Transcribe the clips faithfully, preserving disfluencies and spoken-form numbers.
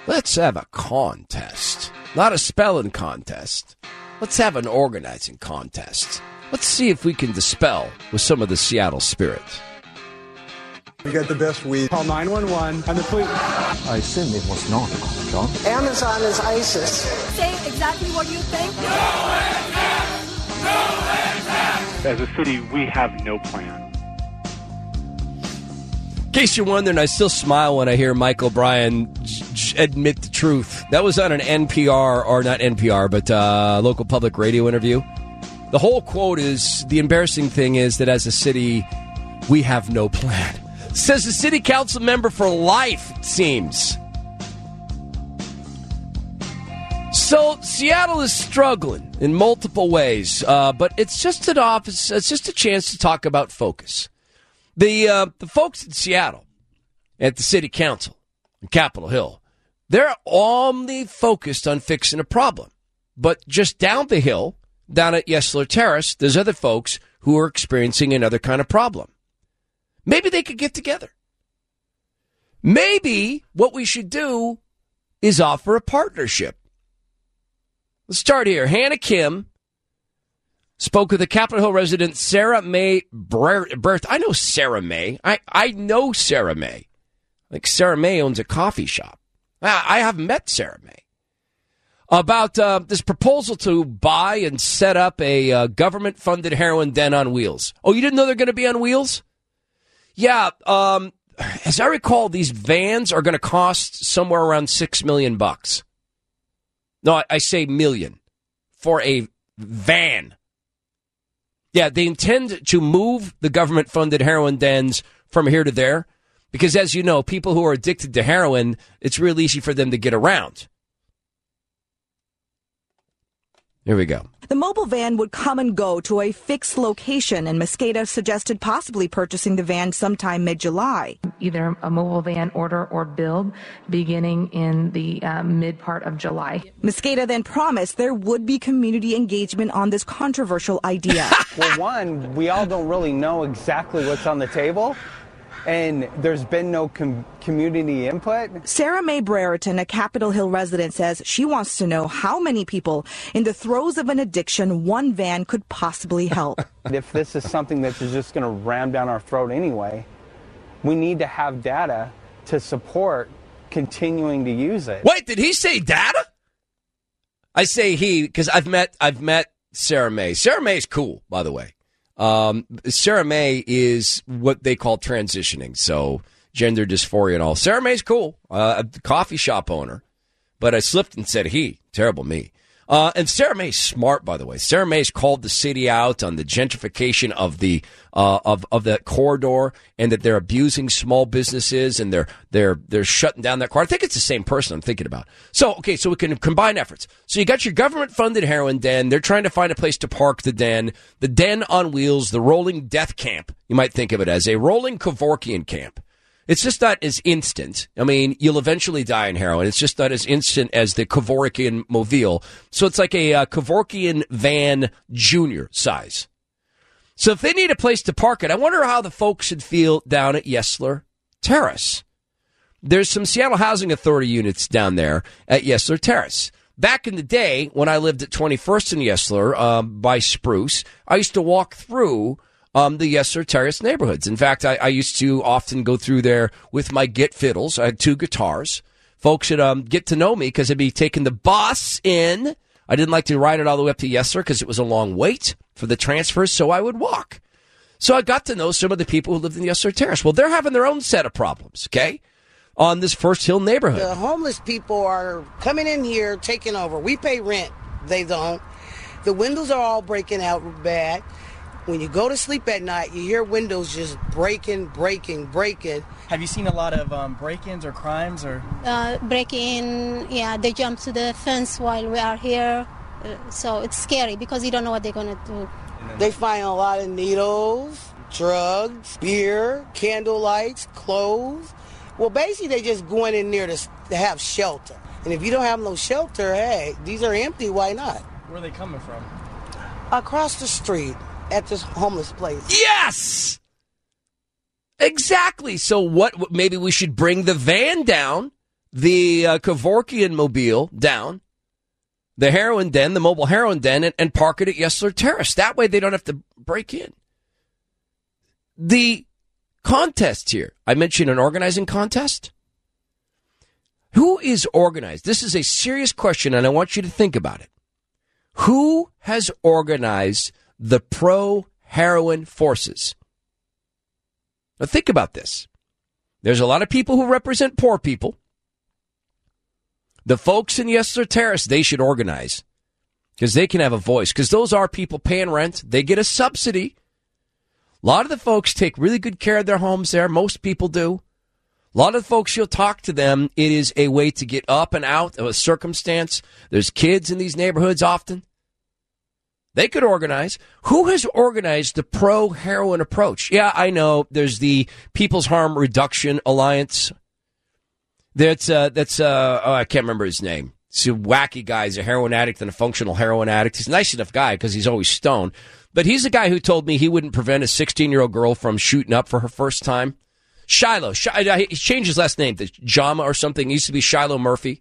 Let's have a contest. Not a spelling contest. Let's have an organizing contest. Let's see if we can dispel with some of the Seattle spirit. We got the best weed. Call nine one one and the police. I assume it was not a common job. Amazon is ISIS. Say exactly what you think. No attack! No attack! As a city, we have no plan. In case you're wondering, I still smile when I hear Mike O'Brien j- j- admit the truth. That was on an N P R, or not N P R, but uh, local public radio interview. The whole quote is, the embarrassing thing is that as a city, we have no plan. Says the city council member for life, it seems. So Seattle is struggling in multiple ways, uh, but it's just an office. It's just a chance to talk about focus. The uh, the folks in Seattle at the city council in Capitol Hill, they're only focused on fixing a problem. But just down the hill, down at Yesler Terrace, there's other folks who are experiencing another kind of problem. Maybe they could get together. Maybe what we should do is offer a partnership. Let's start here. Hannah Kim spoke with the Capitol Hill resident Sarah May Berth. I know Sarah May. I, I know Sarah May. Like Sarah May owns a coffee shop. I, I haven't met Sarah May. About uh, this proposal to buy and set up a uh, government-funded heroin den on wheels. Oh, you didn't know they're going to be on wheels? Yeah, um, as I recall, these vans are going to cost somewhere around six million bucks. No, I, I say million for a van. Yeah, they intend to move the government-funded heroin dens from here to there because, as you know, people who are addicted to heroin, it's real easy for them to get around. Here we go. The mobile van would come and go to a fixed location, and Mosqueda suggested possibly purchasing the van sometime mid-July. Either a mobile van order or build beginning in the uh, mid part of July. Mosqueda then promised there would be community engagement on this controversial idea. Well, one, we all don't really know exactly what's on the table, and there's been no com- community input. Sarah May Brereton, a Capitol Hill resident, says she wants to know how many people in the throes of an addiction one van could possibly help. If this is something that's just going to ram down our throat anyway, we need to have data to support continuing to use it. Wait, did he say data? I say he because I've met I've met Sarah May. Sarah May is cool, by the way. Um, Sarah May is what they call transitioning, so gender dysphoria and all. Sarah May's cool, uh, a coffee shop owner, but I slipped and said he. Terrible me. Uh, and Sarah May's smart, by the way. Sarah May's called the city out on the gentrification of the uh, of of that corridor, and that they're abusing small businesses, and they're they're they're shutting down that corridor. I think it's the same person I'm thinking about. So okay, so we can combine efforts. So you got your government-funded heroin den. They're trying to find a place to park the den. The den on wheels, the rolling death camp. You might think of it as a rolling Kevorkian camp. It's just not as instant. I mean, you'll eventually die in heroin. It's just not as instant as the Kevorkian mobile. So it's like a uh, Kevorkian van junior size. So if they need a place to park it, I wonder how the folks would feel down at Yesler Terrace. There's some Seattle Housing Authority units down there at Yesler Terrace. Back in the day, when I lived at twenty-first and Yesler um, by Spruce, I used to walk through Um, the Yesler Terrace neighborhoods. In fact, I, I used to often go through there with my Git fiddles. I had two guitars. Folks would um, get to know me because I'd be taking the bus in. I didn't like to ride it all the way up to Yesler because it was a long wait for the transfers, so I would walk. So I got to know some of the people who lived in Yesler Terrace. Well, they're having their own set of problems, okay, on this First Hill neighborhood. The homeless people are coming in here, taking over. We pay rent. They don't. The windows are all breaking out bad. When you go to sleep at night, you hear windows just breaking, breaking, breaking. Have you seen a lot of um, break-ins or crimes? or? Uh, break-in, yeah, they jump to the fence while we are here. Uh, so it's scary because you don't know what they're going to do. They find a lot of needles, drugs, beer, candle lights, clothes. Well, basically, they just going in there to, to have shelter. And if you don't have no shelter, hey, these are empty, why not? Where are they coming from? Across the street. At this homeless place. Yes! Exactly. So what? Maybe we should bring the van down the uh, Kevorkian mobile down, the heroin den, the mobile heroin den, and, and park it at Yesler Terrace. That way they don't have to break in. The contest here, I mentioned an organizing contest. Who is organized? This is a serious question, and I want you to think about it. Who has organized the pro-heroin forces? Now think about this. There's a lot of people who represent poor people. The folks in Yesler Terrace, they should organize because they can have a voice, because those are people paying rent. They get a subsidy. A lot of the folks take really good care of their homes there. Most people do. A lot of the folks, you'll talk to them, it is a way to get up and out of a circumstance. There's kids in these neighborhoods often. They could organize. Who has organized the pro-heroin approach? Yeah, I know. There's the People's Harm Reduction Alliance. That's, uh, that's uh, oh, I can't remember his name. He's a wacky guy. He's a heroin addict and a functional heroin addict. He's a nice enough guy because he's always stoned. But he's the guy who told me he wouldn't prevent a sixteen-year-old girl from shooting up for her first time. Shiloh. He changed his last name to Jama or something. He used to be Shiloh Murphy.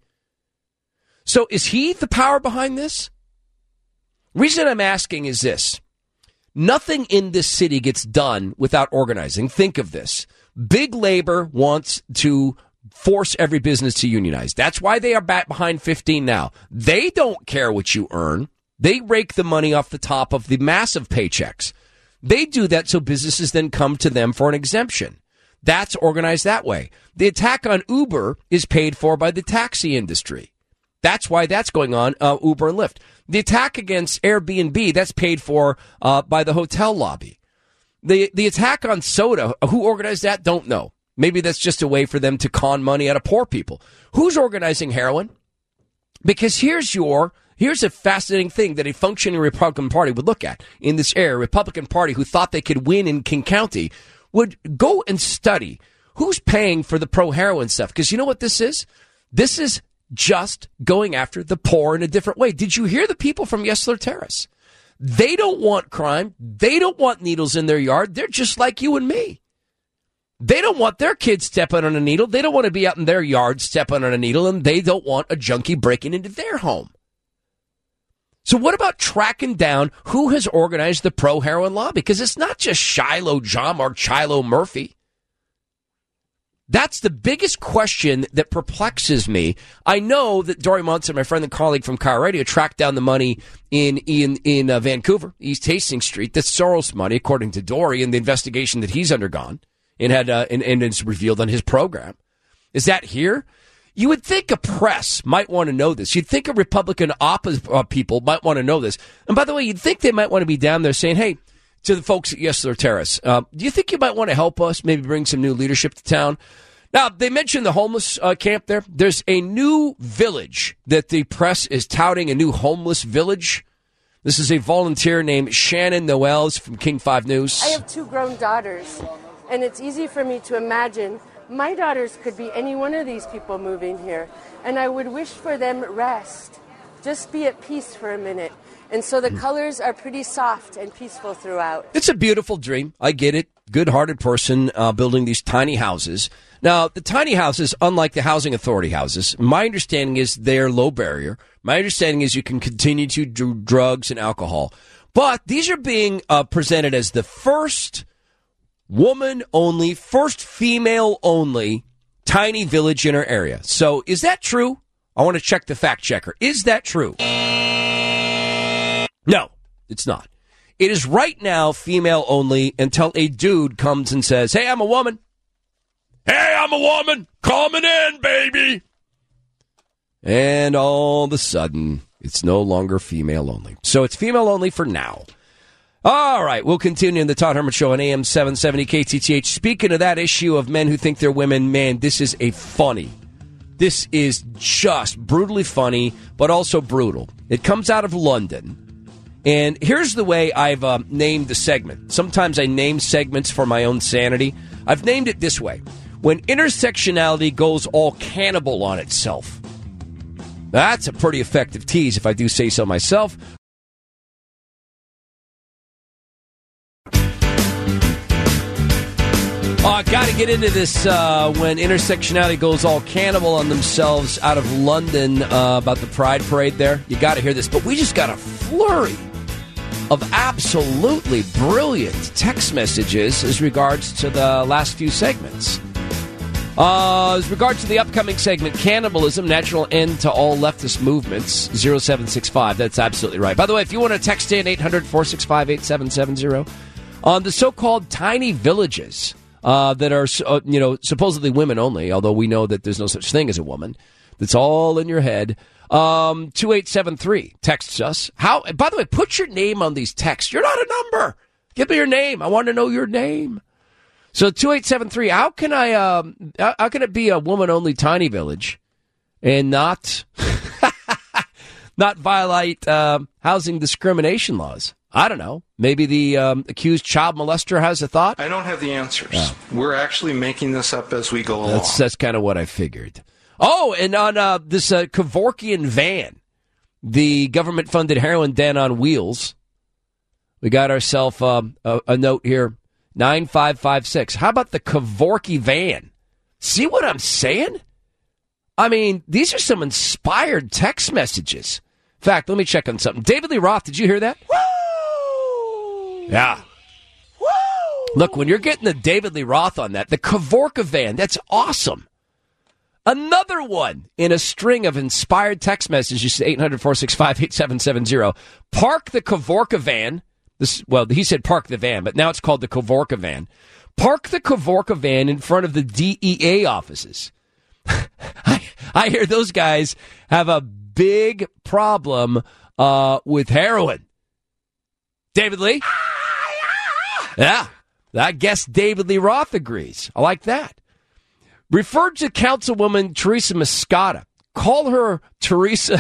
So is he the power behind this? Reason I'm asking is this. Nothing in this city gets done without organizing. Think of this. Big labor wants to force every business to unionize. That's why they are back behind fifteen now. They don't care what you earn. They rake the money off the top of the massive paychecks. They do that so businesses then come to them for an exemption. That's organized that way. The attack on Uber is paid for by the taxi industry. That's why that's going on, uh, Uber and Lyft. The attack against Airbnb, that's paid for uh, by the hotel lobby. The the attack on soda, who organized that? Don't know. Maybe that's just a way for them to con money out of poor people. Who's organizing heroin? Because here's your here's a fascinating thing that a functioning Republican Party would look at in this area. Republican Party who thought they could win in King County would go and study who's paying for the pro-heroin stuff. Because you know what this is? This is just going after the poor in a different way. Did you hear the people from Yesler Terrace? They don't want crime. They don't want needles in their yard. They're just like you and me. They don't want their kids stepping on a needle. They don't want to be out in their yard stepping on a needle, and they don't want a junkie breaking into their home. So what about tracking down who has organized the pro-heroin lobby? Because it's not just Shiloh Jama or Shiloh Murphy. That's the biggest question that perplexes me. I know that Dory Munson, my friend and colleague from Car Radio, tracked down the money in in in uh, Vancouver, East Hastings Street. That's Soros money, according to Dory, in the investigation that he's undergone and had uh, and, and it's revealed on his program. Is that here? You would think a press might want to know this. You'd think a Republican opposite uh, people might want to know this. And by the way, you'd think they might want to be down there saying, hey, to the folks at Yesler Terrace, uh, do you think you might want to help us, maybe bring some new leadership to town? Now, they mentioned the homeless uh, camp there. There's a new village that the press is touting, a new homeless village. This is a volunteer named Shannon Noels from King five News. I have two grown daughters, and it's easy for me to imagine my daughters could be any one of these people moving here, and I would wish for them rest. Just be at peace for a minute. And so the colors are pretty soft and peaceful throughout. It's a beautiful dream. I get it. Good-hearted person uh, building these tiny houses. Now, the tiny houses, unlike the housing authority houses, my understanding is they're low barrier. My understanding is you can continue to do drugs and alcohol. But these are being uh, presented as the first woman-only, first female-only tiny village in our area. So is that true? I want to check the fact checker. Is that true? No, it's not. It is right now female only until a dude comes and says, hey, I'm a woman. Hey, I'm a woman. Coming in, baby. And all of a sudden, it's no longer female only. So it's female only for now. All right, we'll continue in the Todd Herman Show on A M seven seventy K T T H. Speaking of that issue of men who think they're women, man, this is a funny. This is just brutally funny, but also brutal. It comes out of London. And here's the way I've um, named the segment. Sometimes I name segments for my own sanity. I've named it this way. When intersectionality goes all cannibal on itself. That's a pretty effective tease, if I do say so myself. Oh, I got to get into this uh, when intersectionality goes all cannibal on themselves out of London uh, about the Pride Parade there. You got to hear this. But we just got a flurry of absolutely brilliant text messages as regards to the last few segments. Uh, as regards to the upcoming segment, Cannibalism, Natural End to All Leftist Movements, zero seven six five. That's absolutely right. By the way, if you want to text in, eight hundred, four six five, eight seven seven zero. On the so-called tiny villages uh, that are, uh, you know, supposedly women only, although we know that there's no such thing as a woman. That's all in your head. Um, two eight seven three texts us. How? By the way, put your name on these texts. You're not a number. Give me your name. I want to know your name. So two eight seven three. How can I? Um, how can it be a woman-only tiny village and not not violate uh, housing discrimination laws? I don't know. Maybe the um, accused child molester has a thought? I don't have the answers. Oh. We're actually making this up as we go along. That's, that's kind of what I figured. Oh, and on uh, this uh, Kevorkian van, the government-funded heroin den on wheels, we got ourselves um, a, a note here, nine five five six. How about the Kevorkian van? See what I'm saying? I mean, these are some inspired text messages. In fact, let me check on something. David Lee Roth, did you hear that? Woo! Yeah. Woo! Look, when you're getting the David Lee Roth on that, the Kevorkian van, that's awesome. Another one in a string of inspired text messages, eight hundred, four six five, eight seven seven zero. Park the Kevorkian van. This, well, he said park the van, but now it's called the Kevorkian van. Park the Kevorkian van in front of the D E A offices. I, I hear those guys have a big problem uh, with heroin. David Lee? Yeah, I guess David Lee Roth agrees. I like that. Referred to Councilwoman Teresa Moscata. Call her Teresa.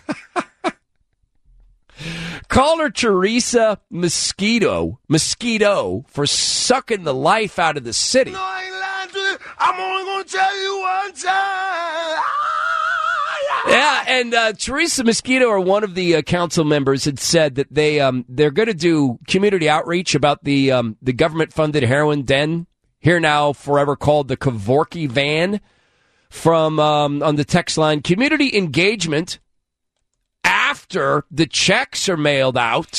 Call her Teresa Mosquito. Mosquito for sucking the life out of the city. No, I ain't lying to you. I'm only going to tell you one time. Yeah, and uh, Teresa Mosquito, or one of the uh, council members, had said that they um, they're going to do community outreach about the um, the government-funded heroin den, here now forever called the Kevorkian van, from um, on the text line, community engagement after the checks are mailed out.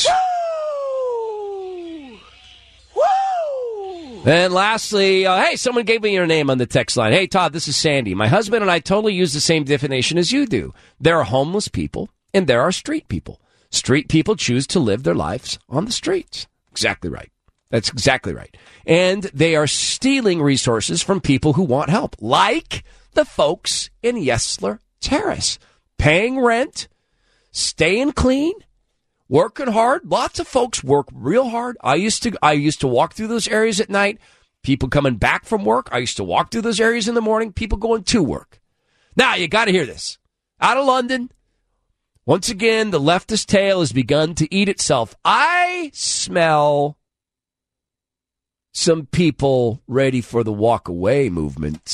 Woo! Woo! And lastly, uh, hey, someone gave me your name on the text line. Hey, Todd, this is Sandy. My husband and I totally use the same definition as you do. There are homeless people and there are street people. Street people choose to live their lives on the streets. Exactly right. That's exactly right. And they are stealing resources from people who want help, like the folks in Yesler Terrace, paying rent, staying clean, working hard. Lots of folks work real hard. I used to I used to walk through those areas at night. People coming back from work. I used to walk through those areas in the morning. People going to work. Now, you got to hear this. Out of London, once again, the leftist tail has begun to eat itself. I smell some people ready for the walk away movement.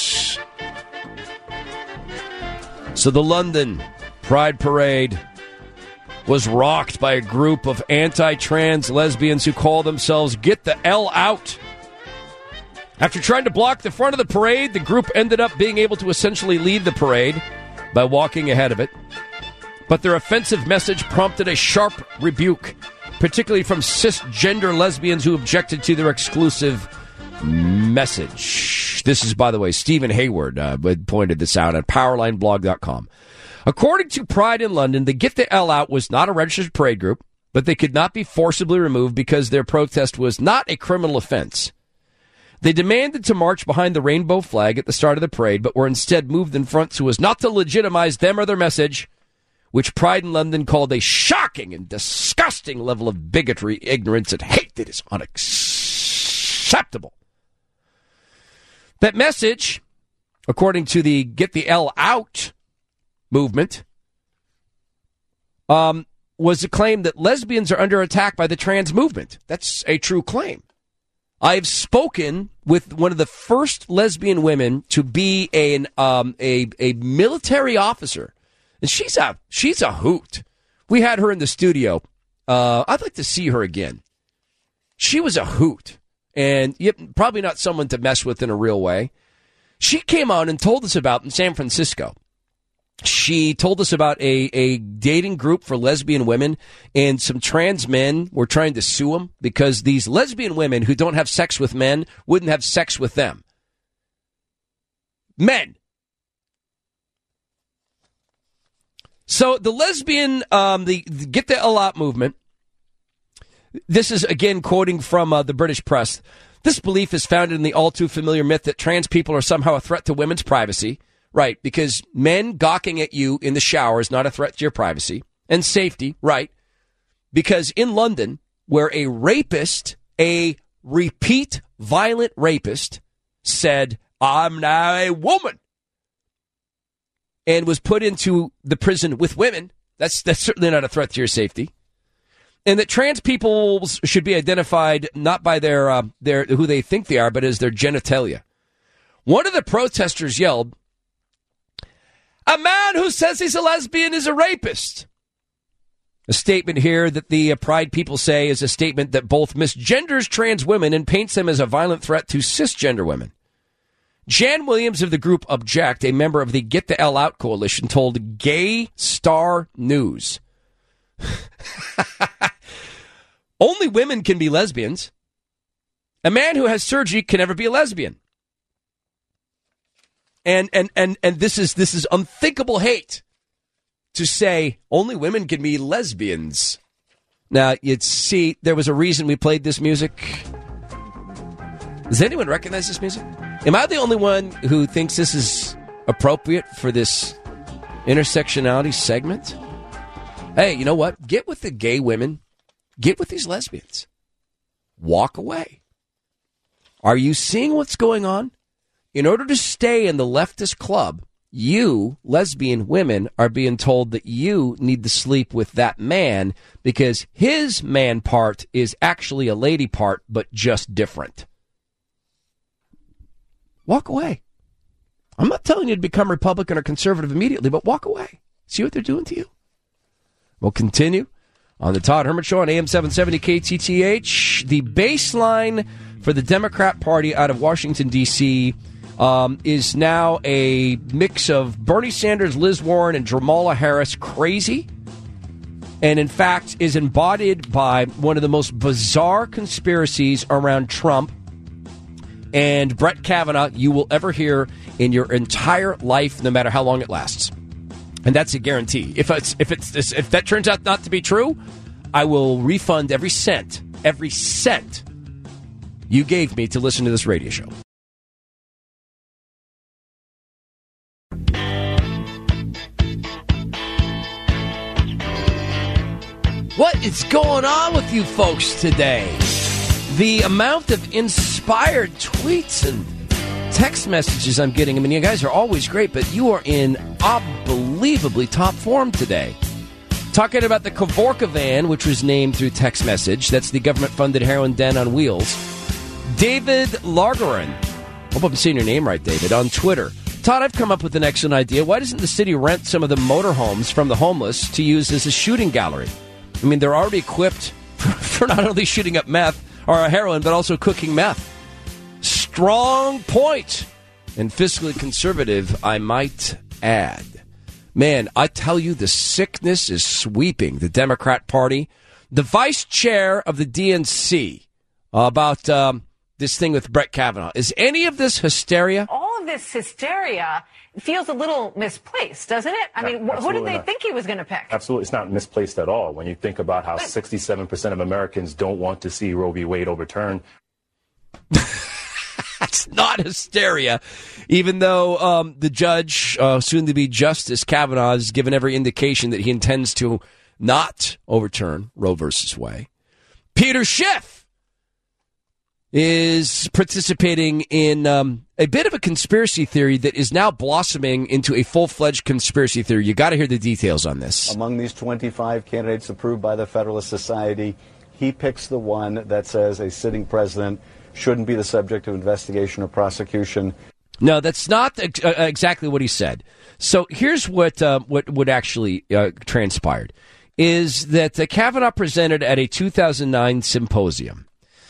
So the London Pride Parade was rocked by a group of anti-trans lesbians who call themselves Get the L Out. After trying to block the front of the parade, the group ended up being able to essentially lead the parade by walking ahead of it. But their offensive message prompted a sharp rebuke, particularly from cisgender lesbians who objected to their exclusive message. This is, by the way, Stephen Hayward uh, pointed this out at powerline blog dot com. According to Pride in London, the Get the L Out was not a registered parade group, but they could not be forcibly removed because their protest was not a criminal offense. They demanded to march behind the rainbow flag at the start of the parade, but were instead moved in front so as not to legitimize them or their message, which Pride in London called a shocking and disgusting level of bigotry, ignorance, and hate that is unacceptable. That message, according to the Get the L Out movement, um, was a claim that lesbians are under attack by the trans movement. That's a true claim. I've spoken with one of the first lesbian women to be an um, a a military officer, and she's a she's a hoot. We had her in the studio. Uh, I'd like to see her again. She was a hoot, and yep, probably not someone to mess with in a real way. She came on and told us about in San Francisco. She told us about a, a dating group for lesbian women, and some trans men were trying to sue them because these lesbian women who don't have sex with men wouldn't have sex with them. Men. So the lesbian, um, the, the Get the Hell Out movement, this is again quoting from uh, the British press. This belief is founded in the all too familiar myth that trans people are somehow a threat to women's privacy. Right, because men gawking at you in the shower is not a threat to your privacy and safety, right? Because in London, where a rapist, a repeat violent rapist, said, I'm now a woman, and was put into the prison with women, that's that's certainly not a threat to your safety. And that trans people should be identified not by their uh, their who they think they are, but as their genitalia. One of the protesters yelled, a man who says he's a lesbian is a rapist. A statement here that the uh, Pride people say is a statement that both misgenders trans women and paints them as a violent threat to cisgender women. Jan Williams of the group Object, a member of the Get the Hell Out coalition, told Gay Star News, only women can be lesbians. A man who has surgery can never be a lesbian. And and and and this is this is unthinkable hate to say only women can be lesbians. Now, you'd see, there was a reason we played this music. Does anyone recognize this music? Am I the only one who thinks this is appropriate for this intersectionality segment? Hey, you know what? Get with the gay women. Get with these lesbians. Walk away. Are you seeing what's going on? In order to stay in the leftist club, you, lesbian women, are being told that you need to sleep with that man because his man part is actually a lady part, but just different. Walk away. I'm not telling you to become Republican or conservative immediately, but walk away. See what they're doing to you. We'll continue on the Todd Herman Show on A M seven seventy K T T H. The baseline for the Democrat Party out of Washington, D C, Um, is now a mix of Bernie Sanders, Liz Warren, and Jamala Harris crazy, and in fact is embodied by one of the most bizarre conspiracies around Trump and Brett Kavanaugh you will ever hear in your entire life, no matter how long it lasts. And that's a guarantee. If it's if it's if that turns out not to be true, I will refund every cent, every cent you gave me to listen to this radio show. What is going on with you folks today? The amount of inspired tweets and text messages I'm getting, I mean, you guys are always great, but you are in unbelievably top form today. Talking about the Kavorka van, which was named through text message. That's the government-funded heroin den on wheels. David Largarin. Hope I'm saying your name right, David, on Twitter. Todd, I've come up with an excellent idea. Why doesn't the city rent some of the motorhomes from the homeless to use as a shooting gallery? I mean, they're already equipped for, for not only shooting up meth or heroin, but also cooking meth. Strong point. And fiscally conservative, I might add. Man, I tell you, the sickness is sweeping the Democrat Party. The vice chair of the D N C uh, about um, this thing with Brett Kavanaugh. Is any of this hysteria? All of this hysteria feels a little misplaced, doesn't it? I mean, wh- who did they not. think he was going to pick? Absolutely. It's not misplaced at all. When you think about how sixty-seven percent of Americans don't want to see Roe v. Wade overturned. That's not hysteria, even though um, the judge, uh, soon to be Justice Kavanaugh, has given every indication that he intends to not overturn Roe versus Wade. Peter Schiff is participating in um, a bit of a conspiracy theory that is now blossoming into a full-fledged conspiracy theory. You got to hear the details on this. Among these twenty-five candidates approved by the Federalist Society, he picks the one that says a sitting president shouldn't be the subject of investigation or prosecution. No, that's not ex- uh, exactly what he said. So here's what uh, what what actually uh, transpired, is that uh, Kavanaugh presented at a two thousand nine symposium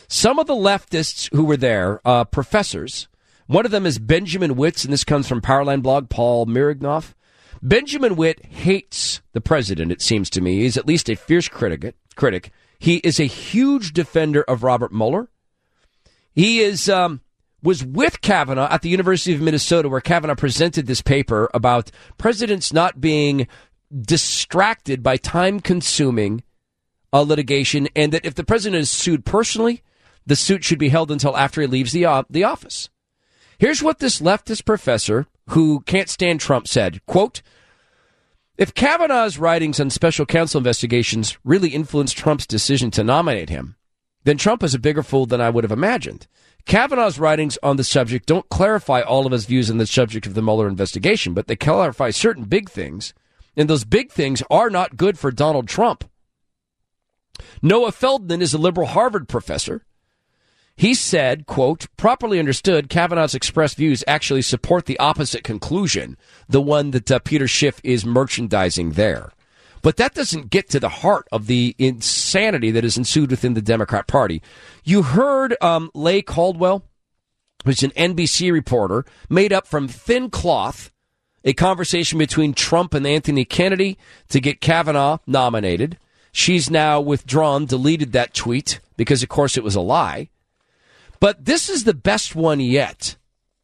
Some of the leftists who were there, uh, professors, one of them is Benjamin Witt, and this comes from Powerline blog, Paul Mirignoff. Benjamin Witt hates the president, it seems to me. He's at least a fierce critic. critic. He is a huge defender of Robert Mueller. He is um, was with Kavanaugh at the University of Minnesota, where Kavanaugh presented this paper about presidents not being distracted by time-consuming uh, litigation, and that if the president is sued personally, the suit should be held until after he leaves the uh, the office. Here's what this leftist professor, who can't stand Trump, said, quote, if Kavanaugh's writings on special counsel investigations really influenced Trump's decision to nominate him, then Trump is a bigger fool than I would have imagined. Kavanaugh's writings on the subject don't clarify all of his views on the subject of the Mueller investigation, but they clarify certain big things, and those big things are not good for Donald Trump. Noah Feldman is a liberal Harvard professor. He said, quote, properly understood, Kavanaugh's expressed views actually support the opposite conclusion, the one that uh, Peter Schiff is merchandising there. But that doesn't get to the heart of the insanity that has ensued within the Democrat Party. You heard um, Leigh Caldwell, who's an N B C reporter, made up from thin cloth, a conversation between Trump and Anthony Kennedy to get Kavanaugh nominated. She's now withdrawn, deleted that tweet, because, of course, it was a lie. But this is the best one yet.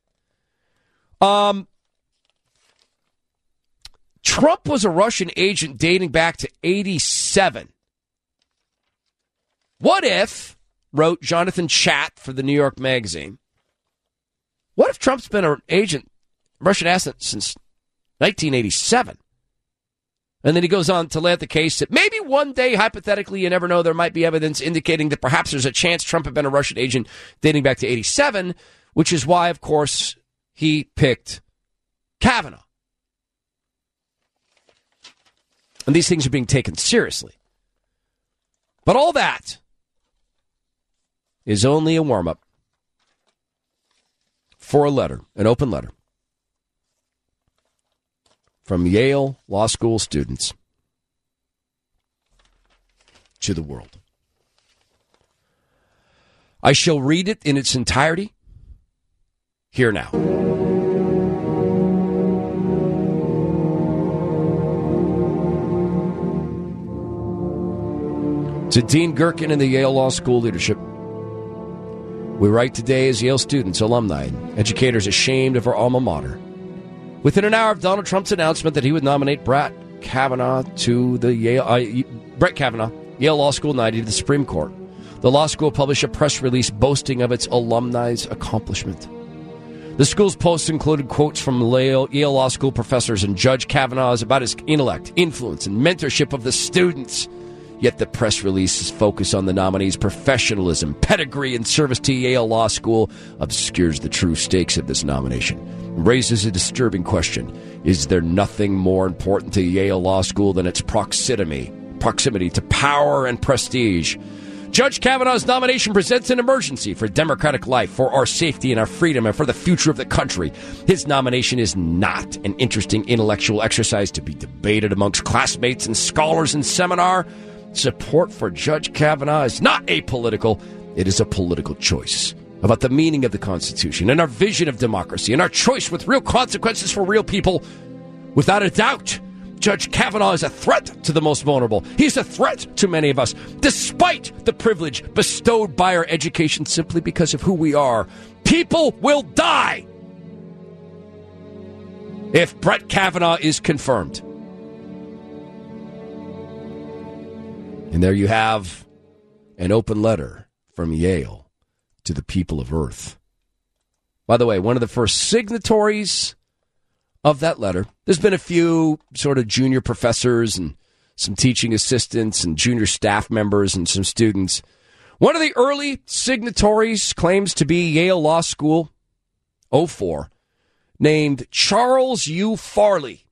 Um, Trump was a Russian agent dating back to eighty-seven. What if, wrote Jonathan Chatt for the New York Magazine, what if Trump's been an agent, Russian asset, since nineteen eighty-seven? And then he goes on to lay out the case that maybe one day, hypothetically, you never know, there might be evidence indicating that perhaps there's a chance Trump had been a Russian agent dating back to eighty-seven, which is why, of course, he picked Kavanaugh. And these things are being taken seriously. But all that is only a warm-up for a letter, an open letter, from Yale Law School students to the world. I shall read it in its entirety here now. To Dean Gerken and the Yale Law School leadership, we write today as Yale students, alumni, and educators ashamed of our alma mater. Within an hour of Donald Trump's announcement that he would nominate Brett Kavanaugh to the Yale, uh, Brett Kavanaugh, Yale Law School ninety to the Supreme Court, the law school published a press release boasting of its alumni's accomplishment. The school's posts included quotes from Yale, Yale Law School professors and Judge Kavanaugh about his intellect, influence, and mentorship of the students. Yet the press release's focus on the nominee's professionalism, pedigree, and service to Yale Law School obscures the true stakes of this nomination. Raises a disturbing question. Is there nothing more important to Yale Law School than its proximity, proximity to power and prestige? Judge Kavanaugh's nomination presents an emergency for democratic life, for our safety and our freedom, and for the future of the country. His nomination is not an interesting intellectual exercise to be debated amongst classmates and scholars in seminar. Support for Judge Kavanaugh is not apolitical. It is a political choice about the meaning of the Constitution and our vision of democracy and our choice with real consequences for real people. Without a doubt, Judge Kavanaugh is a threat to the most vulnerable. He's a threat to many of us, despite the privilege bestowed by our education simply because of who we are. People will die if Brett Kavanaugh is confirmed. And there you have an open letter from Yale to the people of Earth. By the way, one of the first signatories of that letter, there's been a few sort of junior professors and some teaching assistants and junior staff members and some students. One of the early signatories claims to be Yale Law School oh four, named Charles U. Farley.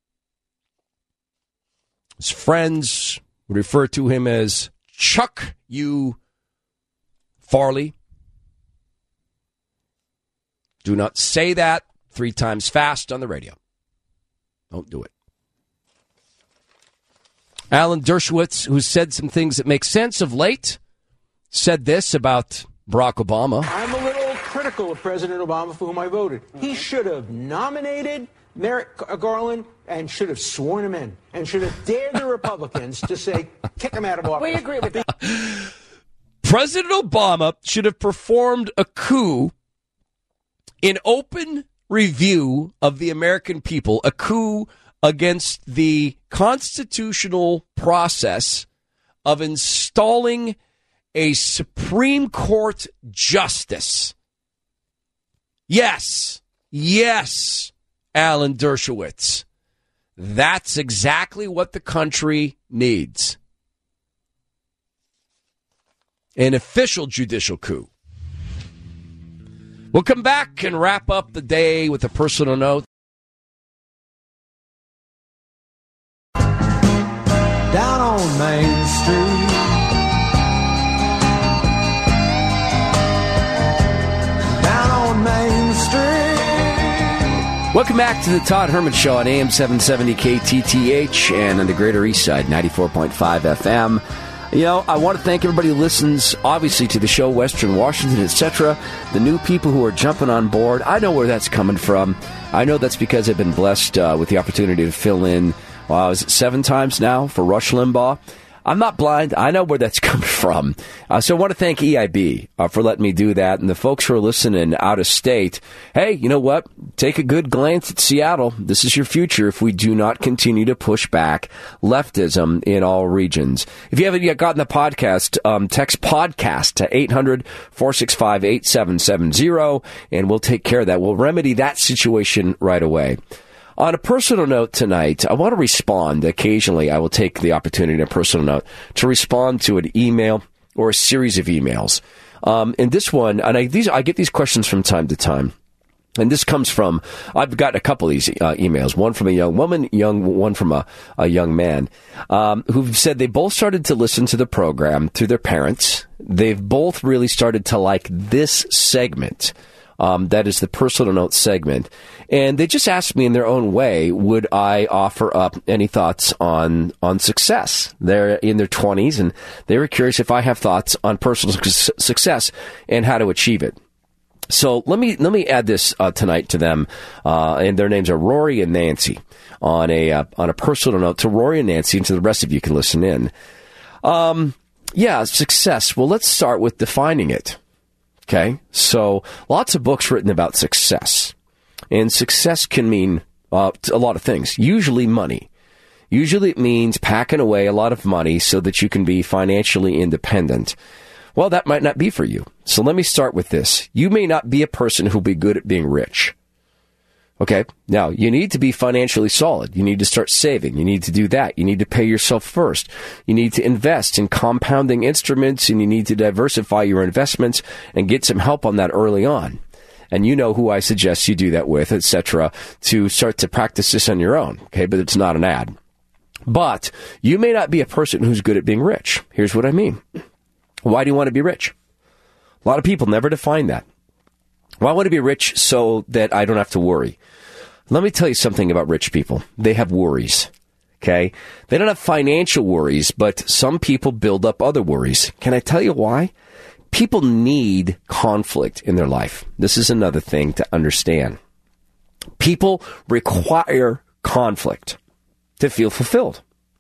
His friends would refer to him as Chuck U. Farley. Do not say that three times fast on the radio. Don't do it. Alan Dershowitz, who said some things that make sense of late, said this about Barack Obama. I'm a little critical of President Obama, for whom I voted. He should have nominated Merrick Garland and should have sworn him in and should have dared the Republicans to say, kick him out of office. We agree with that. President Obama should have performed a coup in open review of the American people, a coup against the constitutional process of installing a Supreme Court justice. Yes, yes, Alan Dershowitz. That's exactly what the country needs. An official judicial coup. We'll come back and wrap up the day with a personal note. Down on Main Street, down on Main Street. Welcome back to the Todd Herman Show on A M seven seventy K T T H and on the Greater East Side, ninety-four point five F M. You know, I want to thank everybody who listens, obviously, to the show, Western Washington, et cetera. The new people who are jumping on board, I know where that's coming from. I know that's because I've been blessed uh, with the opportunity to fill in, well, is it seven times now for Rush Limbaugh? I'm not blind. I know where that's coming from. Uh, so I want to thank E I B uh, for letting me do that. And the folks who are listening out of state, hey, you know what? Take a good glance at Seattle. This is your future if we do not continue to push back leftism in all regions. If you haven't yet gotten the podcast, um, text podcast to eight hundred, four six five, eight seven seven zero, and we'll take care of that. We'll remedy that situation right away. On a personal note tonight, I want to respond. Occasionally, I will take the opportunity, a personal note, to respond to an email or a series of emails. Um, and this one, and I, these, I get these questions from time to time. And this comes from, I've got a couple of these uh, emails, one from a young woman, young one from a, a young man, um, who've said they both started to listen to the program through their parents. They've both really started to like this segment. Um, that is the personal note segment. And they just asked me in their own way, would I offer up any thoughts on, on success? They're in their twenties, and they were curious if I have thoughts on personal su- success and how to achieve it. So let me let me add this uh, tonight to them, uh, and their names are Rory and Nancy. On a uh, on a personal note to Rory and Nancy, and to the rest of you can listen in. Um, yeah, success. Well, let's start with defining it. Okay, so lots of books written about success. And success can mean uh, a lot of things. Usually money. Usually it means packing away a lot of money so that you can be financially independent. Well, that might not be for you. So let me start with this. You may not be a person who'll be good at being rich. Okay, now you need to be financially solid. You need to start saving. You need to do that. You need to pay yourself first. You need to invest in compounding instruments, and you need to diversify your investments and get some help on that early on. And you know who I suggest you do that with, et cetera, to start to practice this on your own. Okay, but it's not an ad. But you may not be a person who's good at being rich. Here's what I mean. Why do you want to be rich? A lot of people never define that. Well, I want to be rich so that I don't have to worry. Let me tell you something about rich people. They have worries, okay? They don't have financial worries, but some people build up other worries. Can I tell you why? People need conflict in their life. This is another thing to understand. People require conflict to feel fulfilled.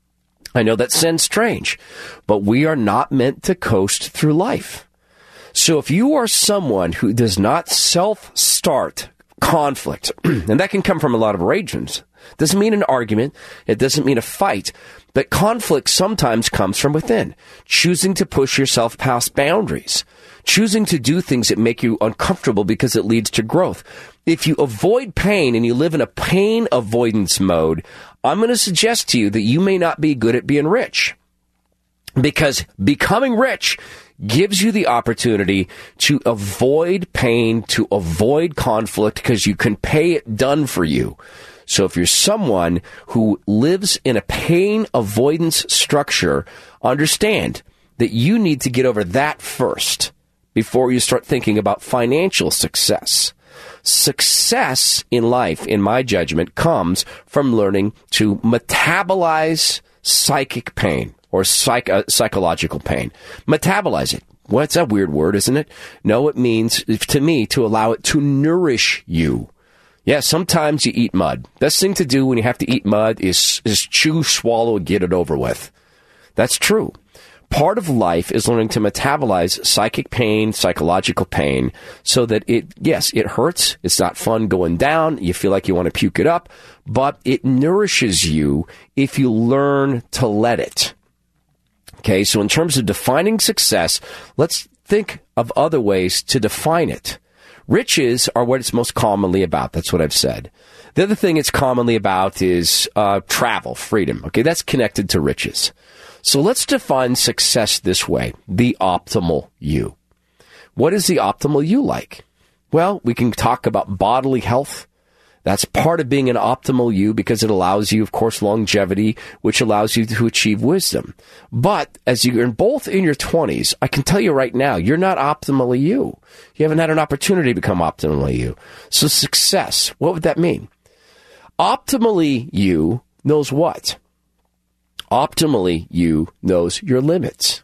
I know that sounds strange, but we are not meant to coast through life. So if you are someone who does not self-start conflict, and that can come from a lot of regions, doesn't mean an argument, it doesn't mean a fight, but conflict sometimes comes from within, choosing to push yourself past boundaries, choosing to do things that make you uncomfortable because it leads to growth. If you avoid pain and you live in a pain avoidance mode, I'm going to suggest to you that you may not be good at being rich, because becoming rich gives you the opportunity to avoid pain, to avoid conflict, because you can pay it done for you. So if you're someone who lives in a pain avoidance structure, understand that you need to get over that first before you start thinking about financial success. Success in life, in my judgment, comes from learning to metabolize psychic pain or psych- uh, psychological pain. Metabolize it. What's that weird word, isn't it? No, it means, to me, to allow it to nourish you. Yeah, sometimes you eat mud. Best thing to do when you have to eat mud is, is chew, swallow, and get it over with. That's true. Part of life is learning to metabolize psychic pain, psychological pain, so that it, yes, it hurts. It's not fun going down. You feel like you want to puke it up, but it nourishes you if you learn to let it. Okay, so in terms of defining success, let's think of other ways to define it. Riches are what it's most commonly about. That's what I've said. The other thing it's commonly about is uh, travel, freedom. Okay, that's connected to riches. So let's define success this way, the optimal you. What is the optimal you like? Well, we can talk about bodily health. That's part of being an optimal you because it allows you, of course, longevity, which allows you to achieve wisdom. But as you're in both in your twenties, I can tell you right now, you're not optimally you. You haven't had an opportunity to become optimally you. So success, what would that mean? Optimally you knows what? Optimally you knows your limits.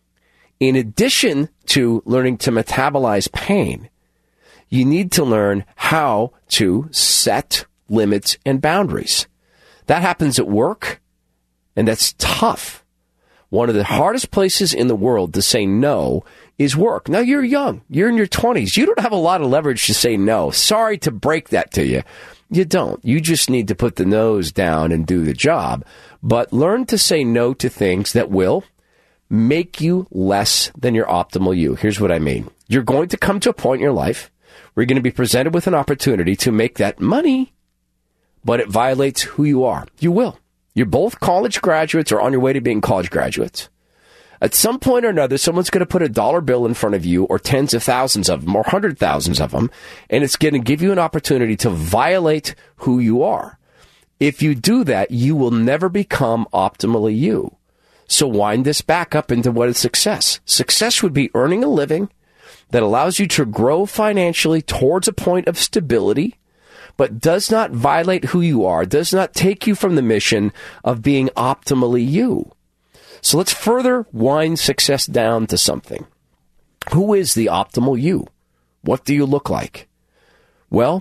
In addition to learning to metabolize pain, you need to learn how to set limits and boundaries. That happens at work, and that's tough. One of the hardest places in the world to say no is work. Now, you're young. You're in your twenties. You don't have a lot of leverage to say no. Sorry to break that to you. You don't. You just need to put the nose down and do the job. But learn to say no to things that will make you less than your optimal you. Here's what I mean. You're going to come to a point in your life where you're going to be presented with an opportunity to make that money, but it violates who you are. You will. You're both college graduates or on your way to being college graduates. At some point or another, someone's going to put a dollar bill in front of you, or tens of thousands of them, or hundred thousands of them, and it's going to give you an opportunity to violate who you are. If you do that, you will never become optimally you. So wind this back up into what is success. Success would be earning a living that allows you to grow financially towards a point of stability, but does not violate who you are, does not take you from the mission of being optimally you. So let's further wind success down to something. Who is the optimal you? What do you look like? Well,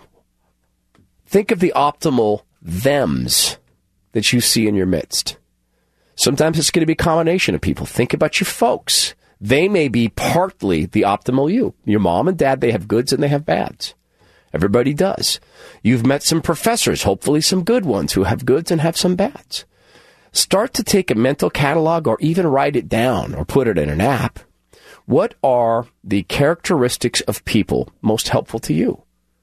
think of the optimal thems that you see in your midst. Sometimes it's going to be a combination of people. Think about your folks. They may be partly the optimal you. Your mom and dad, they have goods and they have bads. Everybody does. You've met some professors, hopefully some good ones, who have goods and have some bads. Start to take a mental catalog or even write it down or put it in an app. What are the characteristics of people most helpful to you?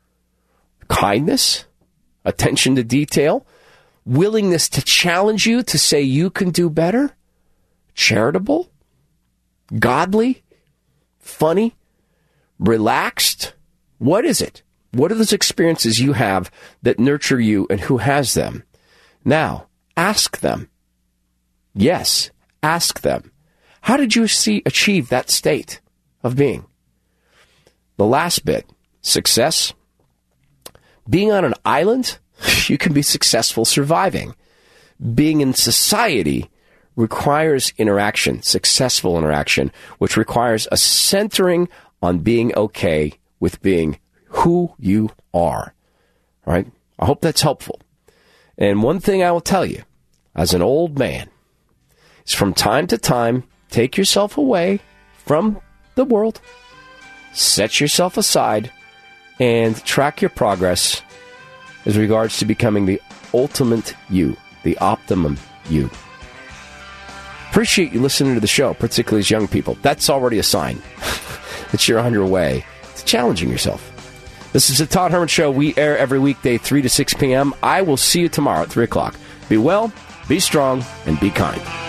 Kindness, attention to detail, willingness to challenge you to say you can do better, charitable, godly, funny, relaxed. What is it? What are those experiences you have that nurture you, and who has them? Now, ask them. Yes, ask them. How did you see achieve that state of being? The last bit, success. Being on an island, you can be successful surviving. Being in society requires interaction, successful interaction, which requires a centering on being okay with being who you are. All right? I hope that's helpful. And one thing I will tell you, as an old man, is from time to time, take yourself away from the world, set yourself aside, and track your progress as regards to becoming the ultimate you, the optimum you. Appreciate you listening to the show, particularly as young people. That's already a sign that you're on your way to challenging yourself. This is the Todd Herman Show. We air every weekday, three to six p.m. I will see you tomorrow at three o'clock. Be well, be strong, and be kind.